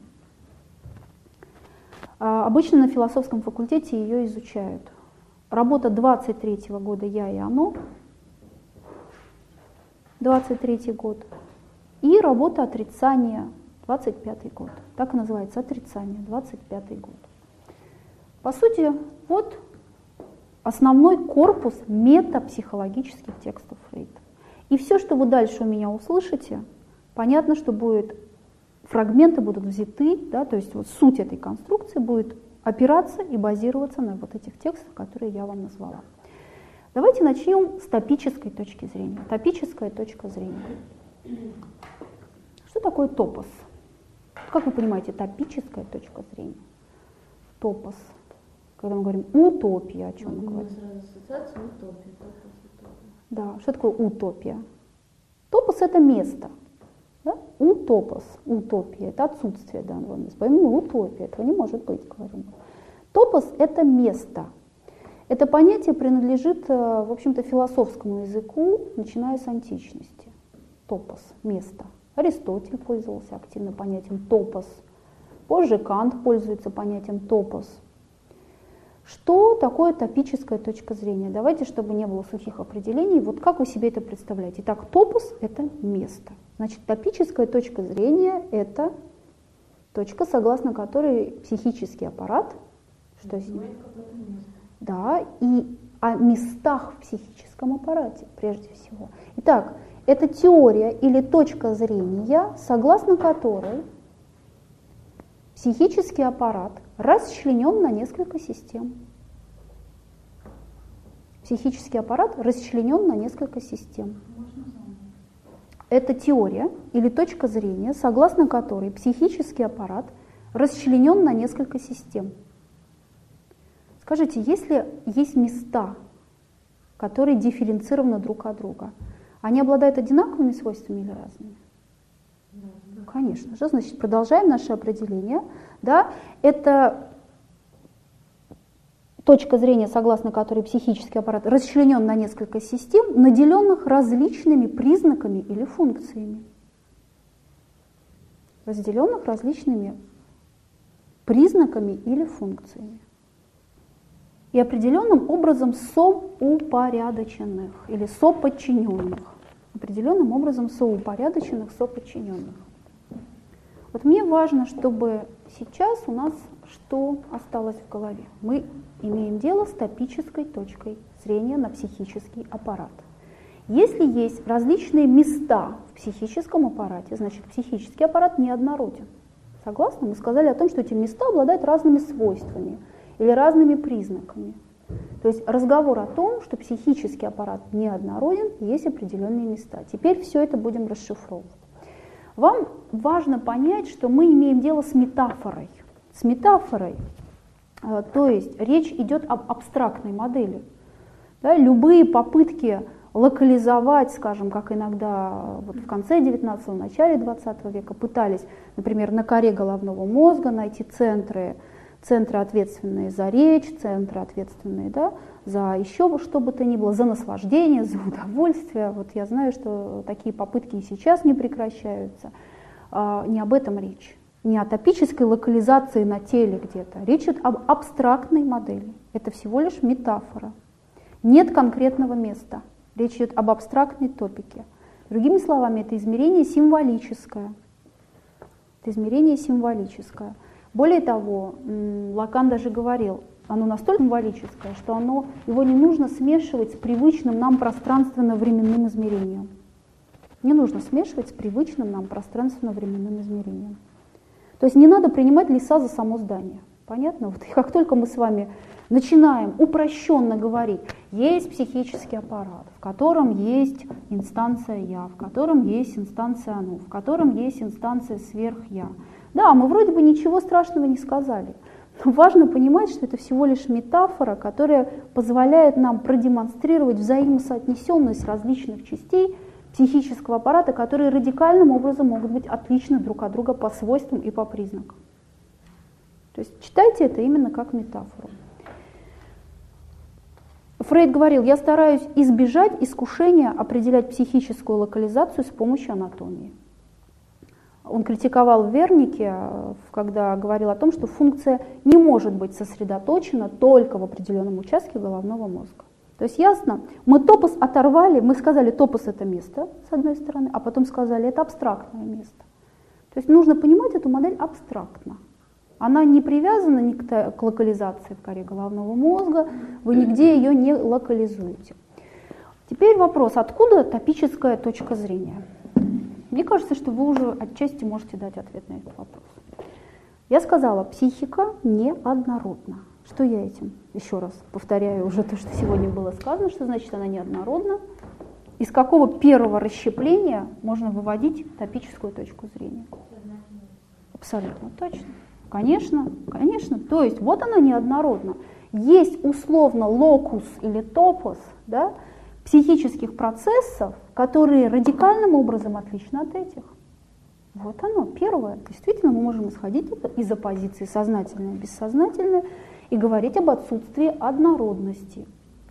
А, обычно на философском факультете ее изучают. Работа двадцать третьего года «Я и оно», двадцать третий год. И работа «Отрицание», двадцать пятый год. Так и называется «Отрицание», двадцать пятый год. По сути, вот основной корпус метапсихологических текстов Фрейда. И все, что вы дальше у меня услышите, понятно, что будет, фрагменты будут взяты, да, то есть вот суть этой конструкции будет опираться и базироваться на вот этих текстах, которые я вам назвала. Давайте начнем с топической точки зрения. Топическая точка зрения. Что такое топос? Как вы понимаете, топическая точка зрения? Топос. Когда мы говорим утопия, о чем мы говорим? Ассоциация утопия, топос, утопия. Да, что такое утопия? Топос — это место. Да? Утопос, утопия — это отсутствие данного места. Поэтому утопия, этого не может быть, говорим. Топос — это место. Это понятие принадлежит, в общем-то, философскому языку, начиная с античности. Топос, место. Аристотель пользовался активно понятием топос. Позже Кант пользуется понятием топос. Что такое топическая точка зрения? Давайте, чтобы не было сухих определений, вот как вы себе это представляете? Итак, топос — это место. Значит, топическая точка зрения — это точка, согласно которой психический аппарат, что с ним? Да, и о местах в психическом аппарате, прежде всего. Итак, это теория или точка зрения, согласно которой психический аппарат расчленен на несколько систем. Психический аппарат расчленен на несколько систем. Это теория или точка зрения, согласно которой психический аппарат расчленен на несколько систем. Скажите, если есть места, которые дифференцированы друг от друга, они обладают одинаковыми свойствами или разными? Конечно же. Значит, продолжаем наше определение. Да? Это точка зрения, согласно которой психический аппарат расчленен на несколько систем, наделенных различными признаками или функциями. Разделенных различными признаками или функциями. И определенным образом соупорядоченных или соподчиненных. Определенным образом соупорядоченных, соподчиненных. Вот мне важно, чтобы сейчас у нас что осталось в голове. Мы имеем дело с топической точкой зрения на психический аппарат. Если есть различные места в психическом аппарате, значит психический аппарат неоднороден. Согласны? Мы сказали о том, что эти места обладают разными свойствами или разными признаками. То есть разговор о том, что психический аппарат неоднороден, есть определенные места. Теперь все это будем расшифровывать. Вам важно понять, что мы имеем дело с метафорой. С метафорой, то есть речь идет об абстрактной модели. Да, любые попытки локализовать, скажем, как иногда вот в конце девятнадцатого, начале двадцатого века пытались, например, на коре головного мозга найти центры, центры, ответственные за речь, центры, ответственные, да, за еще что бы то ни было, за наслаждение, за удовольствие. Вот я знаю, что такие попытки и сейчас не прекращаются. А, не об этом речь. Не о топической локализации на теле где-то. Речь идет об абстрактной модели. Это всего лишь метафора. Нет конкретного места. Речь идет об абстрактной топике. Другими словами, это измерение символическое. Это измерение символическое. Более того, Лакан даже говорил, оно настолько символическое, что оно, его не нужно смешивать с привычным нам пространственно-временным измерением. Не нужно смешивать с привычным нам пространственно-временным измерением. То есть не надо принимать леса за само здание. Понятно? Вот как только мы с вами начинаем упрощенно говорить, есть психический аппарат, в котором есть инстанция «я», в котором есть инстанция «оно», в котором есть инстанция «сверх-я». Да, мы вроде бы ничего страшного не сказали. Но важно понимать, что это всего лишь метафора, которая позволяет нам продемонстрировать взаимосоотнесенность различных частей психического аппарата, которые радикальным образом могут быть отличны друг от друга по свойствам и по признакам. То есть читайте это именно как метафору. Фрейд говорил, я стараюсь избежать искушения определять психическую локализацию с помощью анатомии. Он критиковал Вернике, когда говорил о том, что функция не может быть сосредоточена только в определенном участке головного мозга. То есть ясно, мы топос оторвали, мы сказали, топос это место, с одной стороны, а потом сказали, это абстрактное место. То есть нужно понимать эту модель абстрактно. Она не привязана ни к локализации в коре головного мозга, вы нигде ее не локализуете. Теперь вопрос, откуда топическая точка зрения? Мне кажется, что вы уже отчасти можете дать ответ на этот вопрос. Я сказала, психика неоднородна. Что я этим? Еще раз повторяю уже то, что сегодня было сказано, что значит она неоднородна. Из какого первого расщепления можно выводить топическую точку зрения? Абсолютно точно. Конечно, конечно. То есть вот она неоднородна. Есть условно локус или топос, да, психических процессов, которые радикальным образом отличны от этих. Вот оно, первое. Действительно, мы можем исходить из оппозиции сознательное и бессознательное и говорить об отсутствии однородности.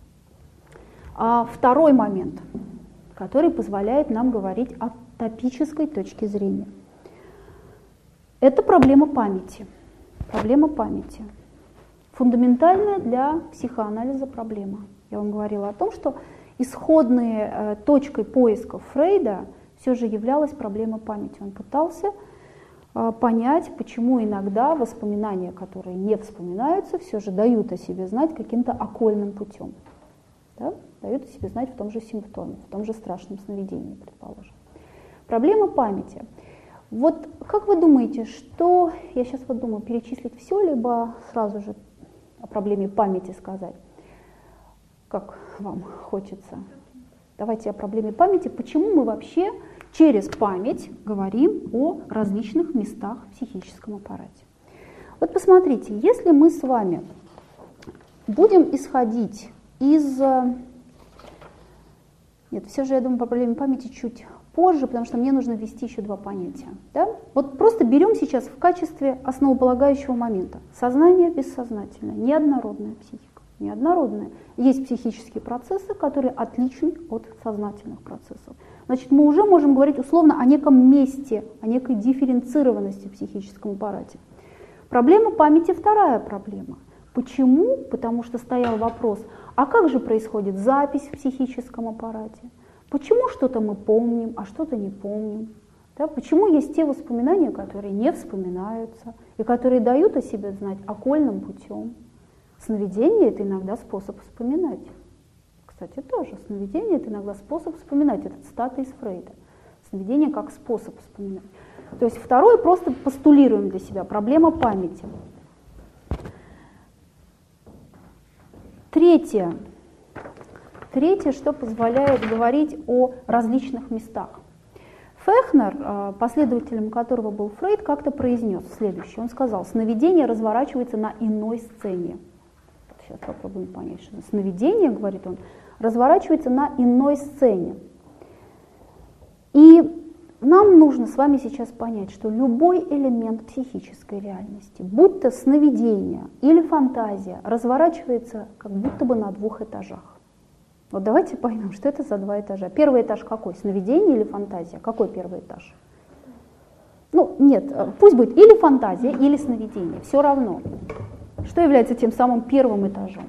А второй момент, который позволяет нам говорить о топической точке зрения. Это проблема памяти. Проблема памяти. Фундаментальная для психоанализа проблема. Я вам говорила о том, что исходной э, точкой поиска Фрейда все же являлась проблема памяти. Он пытался э, понять, почему иногда воспоминания, которые не вспоминаются, все же дают о себе знать каким-то окольным путем. Да? Дают о себе знать в том же симптоме, в том же страшном сновидении, предположим. Проблема памяти. Вот как вы думаете, что, я сейчас вот думаю, перечислить все, либо сразу же о проблеме памяти сказать? Как вам хочется? Давайте о проблеме памяти. Почему мы вообще через память говорим о различных местах в психическом аппарате? Вот посмотрите, если мы с вами будем исходить из... Нет, все же я думаю по проблеме памяти чуть позже, потому что мне нужно ввести еще два понятия. Да? Вот просто берем сейчас в качестве основополагающего момента сознание бессознательное, неоднородная психика. неоднородное. Есть психические процессы, которые отличны от сознательных процессов. Значит, мы уже можем говорить условно о неком месте, о некой дифференцированности в психическом аппарате. Проблема памяти — вторая проблема. Почему? Потому что стоял вопрос, а как же происходит запись в психическом аппарате? Почему что-то мы помним, а что-то не помним? Да? Почему есть те воспоминания, которые не вспоминаются, и которые дают о себе знать окольным путем? Сновидение — это иногда способ вспоминать. Кстати, тоже сновидение — это иногда способ вспоминать. Это цитата из Фрейда. Сновидение как способ вспоминать. То есть второе просто постулируем для себя. Проблема памяти. Третье. Третье, что позволяет говорить о различных местах. Фехнер, последователем которого был Фрейд, как-то произнес следующее. Он сказал: сновидение разворачивается на иной сцене. Сейчас попробуем понять, что это сновидение, говорит он, разворачивается на иной сцене. И нам нужно с вами сейчас понять, что любой элемент психической реальности, будь то сновидение или фантазия, разворачивается как будто бы на двух этажах. Вот давайте поймем, что это за два этажа. Первый этаж какой? Сновидение или фантазия? Какой первый этаж? Ну, нет, пусть будет или фантазия, или сновидение, все равно. Что является тем самым первым этажом?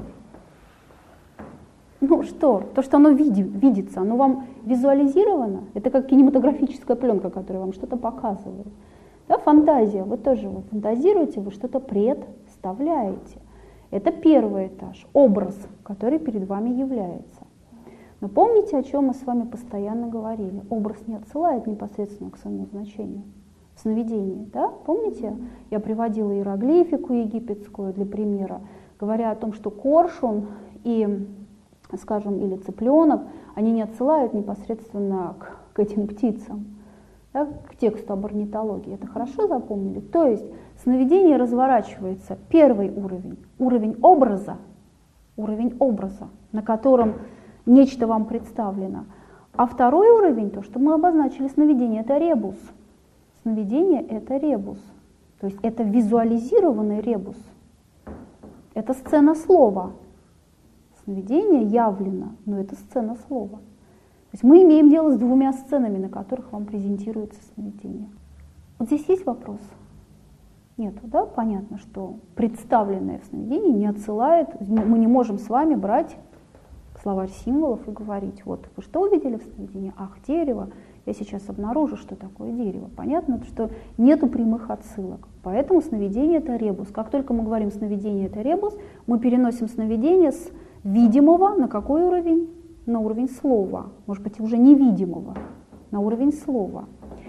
Ну что? То, что оно види, видится, оно вам визуализировано. Это как кинематографическая пленка, которая вам что-то показывает. Да, фантазия, вы тоже вы фантазируете, вы что-то представляете. Это первый этаж, образ, который перед вами является. Но помните, о чем мы с вами постоянно говорили? Образ не отсылает непосредственно к своему значению. Сновидение, да? Помните? Я приводила иероглифику египетскую для примера, говоря о том, что коршун и, скажем, или цыпленок, они не отсылают непосредственно к, к этим птицам, да, к тексту об орнитологии. Это хорошо запомнили? То есть сновидение разворачивается, первый уровень, уровень образа, уровень образа, на котором нечто вам представлено. А второй уровень, то, что мы обозначили, сновидение, это ребус. Сновидение — это ребус, то есть это визуализированный ребус, это сцена слова. Сновидение явлено, но это сцена слова. То есть мы имеем дело с двумя сценами, на которых вам презентируется сновидение. Вот здесь есть вопрос? Нет, да? Понятно, что представленное в сновидении не отсылает, мы не можем с вами брать словарь символов и говорить: вот вы что увидели в сновидении? Ах, дерево. Я сейчас обнаружу, что такое дерево. Понятно, что нету прямых отсылок. Поэтому сновидение — это ребус. Как только мы говорим сновидение — это ребус, мы переносим сновидение с видимого на какой уровень? На уровень слова. Может быть, уже невидимого, на уровень слова.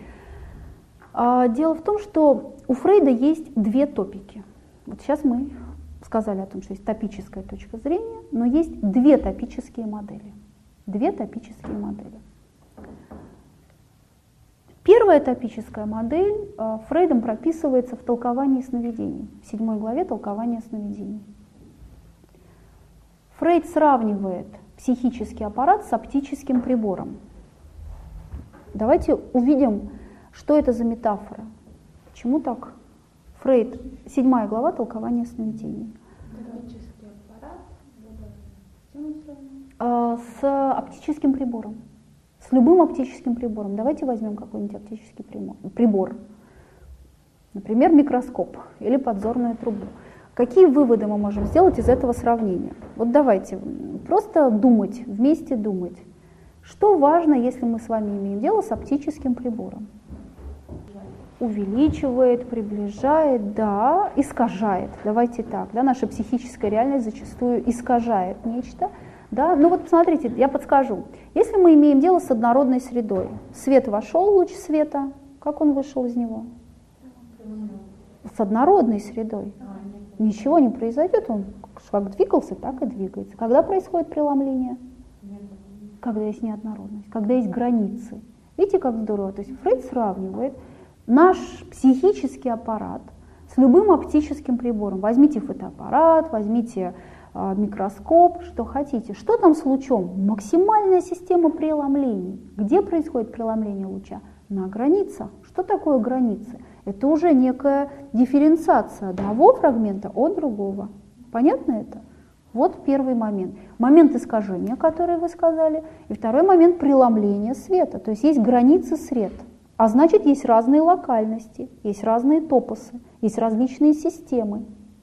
А дело в том, что у Фрейда есть две топики. Вот сейчас мы сказали о том, что есть топическая точка зрения, но есть две топические модели. Две топические модели. Первая топическая модель э, Фрейдом прописывается в толковании сновидений, в седьмой главе толкования сновидений. Фрейд сравнивает психический аппарат с оптическим прибором. Давайте увидим, что это за метафора. Почему так? Фрейд, седьмая глава толкования сновидений. Топический аппарат, да, с оптическим прибором. С любым оптическим прибором. Давайте возьмем какой-нибудь оптический прибор. Например, микроскоп или подзорную трубу. Какие выводы мы можем сделать из этого сравнения? Вот давайте просто думать, вместе думать. Что важно, если мы с вами имеем дело с оптическим прибором? Увеличивает, приближает, да, искажает. Давайте так, да, наша психическая реальность зачастую искажает нечто. Да? Ну вот посмотрите, я подскажу. Если мы имеем дело с однородной средой, свет вошел, луч света, как он вышел из него? С однородной средой. Ничего не произойдет, он как двигался, так и двигается. Когда происходит преломление? Когда есть неоднородность, когда есть границы. Видите, как здорово? То есть Фрейд сравнивает наш психический аппарат с любым оптическим прибором. Возьмите фотоаппарат, возьмите микроскоп, что хотите. Что там с лучом? Максимальная система преломлений. Где происходит преломление луча? На границах. Что такое границы? Это уже некая дифференциация одного фрагмента от другого. Понятно это? Вот первый момент. Момент искажения, который вы сказали, и второй момент преломления света. То есть есть границы света, а значит есть разные локальности, есть разные топосы, есть различные системы.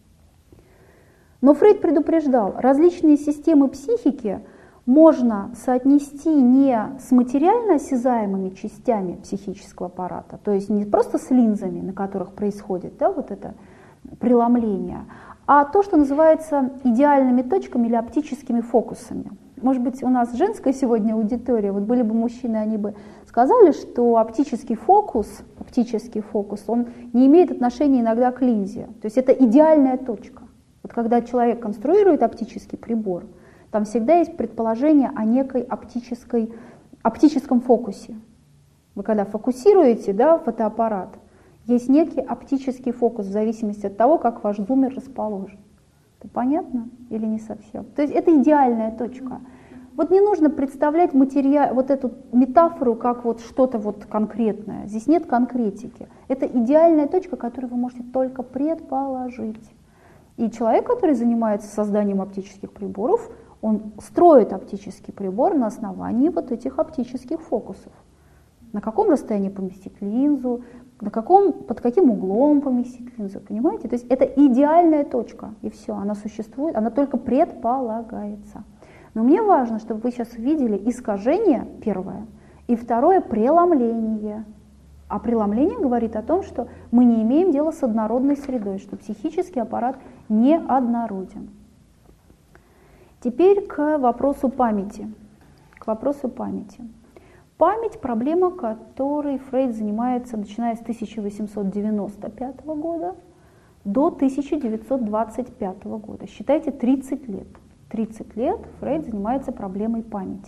Но Фрейд предупреждал, различные системы психики можно соотнести не с материально осязаемыми частями психического аппарата, то есть не просто с линзами, на которых происходит, да, вот это преломление, а то, что называется идеальными точками или оптическими фокусами. Может быть, у нас женская сегодня аудитория, вот были бы мужчины, они бы сказали, что оптический фокус, оптический фокус, он не имеет отношения иногда к линзе. То есть это идеальная точка. Вот когда человек конструирует оптический прибор, там всегда есть предположение о некой оптической, оптическом фокусе. Вы когда фокусируете, да, фотоаппарат, есть некий оптический фокус в зависимости от того, как ваш зумер расположен. Это понятно или не совсем? То есть это идеальная точка. Вот не нужно представлять материал, вот эту метафору как вот что-то вот конкретное. Здесь нет конкретики. Это идеальная точка, которую вы можете только предположить. И человек, который занимается созданием оптических приборов, он строит оптический прибор на основании вот этих оптических фокусов. На каком расстоянии поместить линзу, на каком, под каким углом поместить линзу, понимаете? То есть это идеальная точка, и все, она существует, она только предполагается. Но мне важно, чтобы вы сейчас увидели искажение, первое, и второе, преломление. А преломление говорит о том, что мы не имеем дела с однородной средой, что психический аппарат не однороден. Теперь к вопросу памяти. К вопросу памяти. Память – проблема, которой Фрейд занимается, начиная с тысяча восемьсот девяносто пятого года до тысяча девятьсот двадцать пятого года. Считайте, тридцать лет. тридцать лет Фрейд занимается проблемой памяти.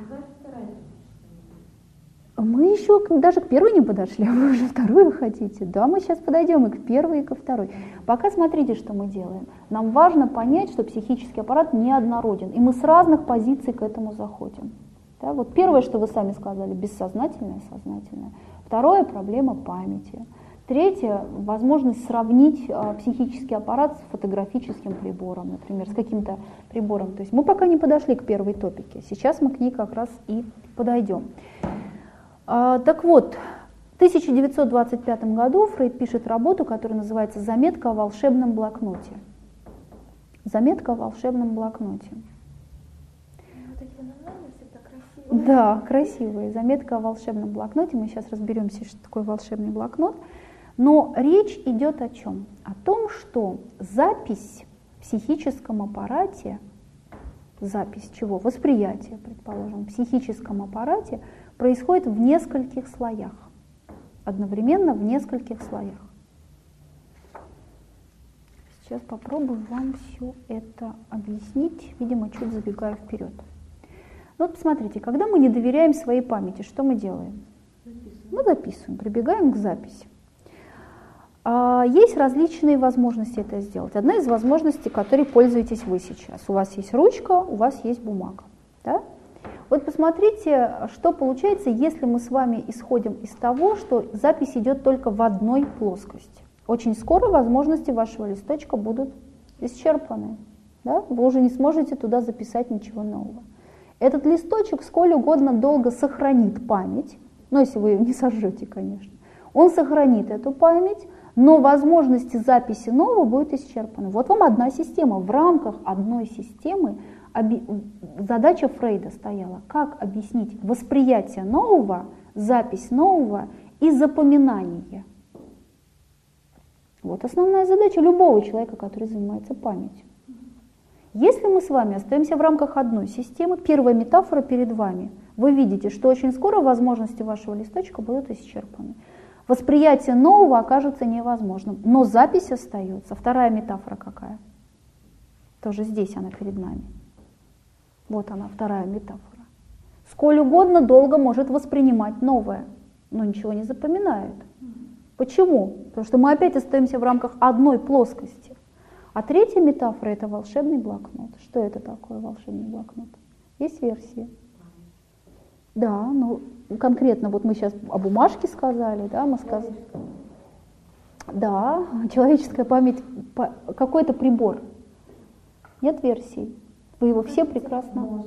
Мы еще даже к первой не подошли, вы уже вторую хотите. Да, мы сейчас подойдем и к первой, и ко второй. Пока смотрите, что мы делаем. Нам важно понять, что психический аппарат неоднороден, и мы с разных позиций к этому заходим. Да, вот первое, что вы сами сказали, бессознательное, сознательное. Второе, проблема памяти. Третье, возможность сравнить а, психический аппарат с фотографическим прибором, например, с каким-то прибором. То есть мы пока не подошли к первой топике, сейчас мы к ней как раз и подойдем. А, так вот, в тысяча девятьсот двадцать пятом году Фрейд пишет работу, которая называется «Заметка о волшебном блокноте». Заметка о волшебном блокноте. Да, красивые. Заметка о волшебном блокноте. Мы сейчас разберемся, что такое волшебный блокнот. Но речь идет о чем? О том, что запись в психическом аппарате, запись чего? Восприятие, предположим, в психическом аппарате происходит в нескольких слоях. Одновременно в нескольких слоях. Сейчас попробую вам все это объяснить, видимо, чуть забегаю вперед. Вот посмотрите, когда мы не доверяем своей памяти, что мы делаем? Записываем. Мы записываем, прибегаем к записи. А, есть различные возможности это сделать. Одна из возможностей, которой пользуетесь вы сейчас. У вас есть ручка, у вас есть бумага. Да? Вот посмотрите, что получается, если мы с вами исходим из того, что запись идет только в одной плоскости. Очень скоро возможности вашего листочка будут исчерпаны. Да? Вы уже не сможете туда записать ничего нового. Этот листочек сколь угодно долго сохранит память, ну если вы не сожжете, конечно. Он сохранит эту память, но возможности записи нового будут исчерпаны. Вот вам одна система. В рамках одной системы задача Фрейда стояла, как объяснить восприятие нового, запись нового и запоминание. Вот основная задача любого человека, который занимается памятью. Если мы с вами остаемся в рамках одной системы, первая метафора перед вами, вы видите, что очень скоро возможности вашего листочка будут исчерпаны. Восприятие нового окажется невозможным, но запись остается. Вторая метафора какая? Тоже здесь она перед нами. Вот она, вторая метафора. Сколь угодно долго может воспринимать новое, но ничего не запоминает. Почему? Потому что мы опять остаемся в рамках одной плоскости. А третья метафора – это волшебный блокнот. Что это такое волшебный блокнот? Есть версии? Да, ну конкретно вот мы сейчас о бумажке сказали, да, мы сказали. Да, человеческая память, какой-то прибор. Нет версий. Вы его все прекрасно...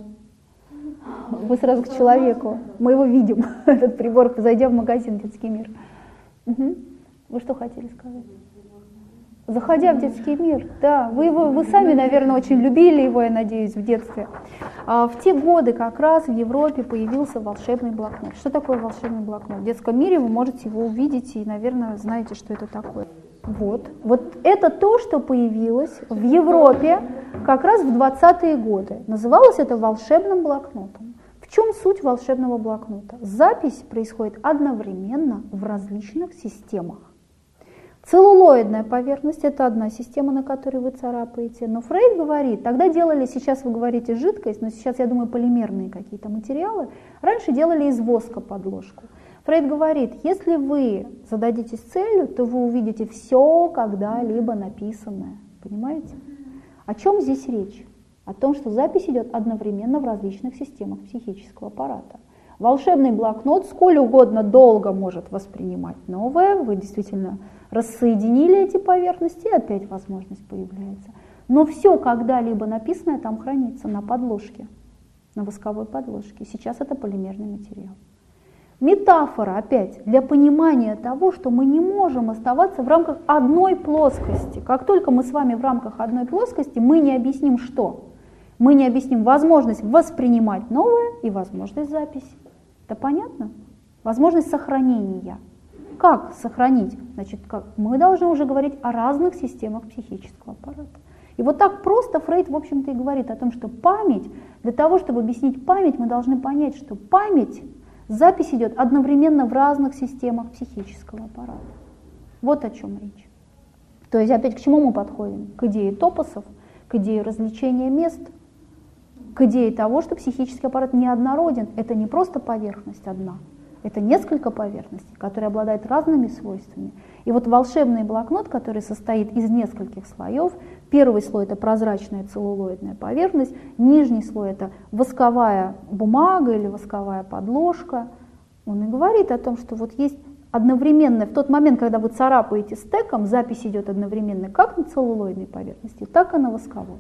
Вы сразу к человеку. Мы его видим, этот прибор, зайдя в магазин «Детский мир». Угу. Вы что хотели сказать? Заходя в детский мир, да, вы, его, вы сами, наверное, очень любили его, я надеюсь, в детстве. А в те годы как раз в Европе появился волшебный блокнот. Что такое волшебный блокнот? В детском мире вы можете его увидеть и, наверное, знаете, что это такое. Вот. Вот это то, что появилось в Европе как раз в двадцатые годы. Называлось это волшебным блокнотом. В чем суть волшебного блокнота? Запись происходит одновременно в различных системах. Целлулоидная поверхность – это одна система, на которой вы царапаете. Но Фрейд говорит, тогда делали, сейчас вы говорите жидкость, но сейчас, я думаю, полимерные какие-то материалы. Раньше делали из воска подложку. Фрейд говорит, если вы зададитесь целью, то вы увидите все когда-либо написанное. Понимаете? О чем здесь речь? О том, что запись идет одновременно в различных системах психического аппарата. Волшебный блокнот сколь угодно долго может воспринимать новое, вы действительно рассоединили эти поверхности, и опять возможность появляется. Но все когда-либо написанное там хранится на подложке, на восковой подложке. Сейчас это полимерный материал. Метафора, опять, для понимания того, что мы не можем оставаться в рамках одной плоскости. Как только мы с вами в рамках одной плоскости, мы не объясним что? Мы не объясним возможность воспринимать новое и возможность записи. Это понятно? Возможность сохранения. Как сохранить? Значит, как? Мы должны уже говорить о разных системах психического аппарата. И вот так просто Фрейд, в общем-то, и говорит о том, что память, для того, чтобы объяснить память, мы должны понять, что память, запись идет одновременно в разных системах психического аппарата. Вот о чем речь. То есть опять к чему мы подходим? К идее топосов, к идее развлечения мест, к идее того, что психический аппарат неоднороден. Это не просто поверхность одна, это несколько поверхностей, которые обладают разными свойствами. И вот волшебный блокнот, который состоит из нескольких слоев, первый слой — это прозрачная целлулоидная поверхность, нижний слой — это восковая бумага или восковая подложка. Он и говорит о том, что вот есть одновременно, в тот момент, когда вы царапаете стеком, запись идет одновременно как на целлулоидной поверхности, так и на восковой.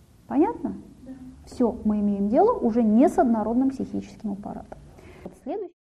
Понятно? Да. Все, мы имеем дело уже не с однородным психическим аппаратом. Следующий.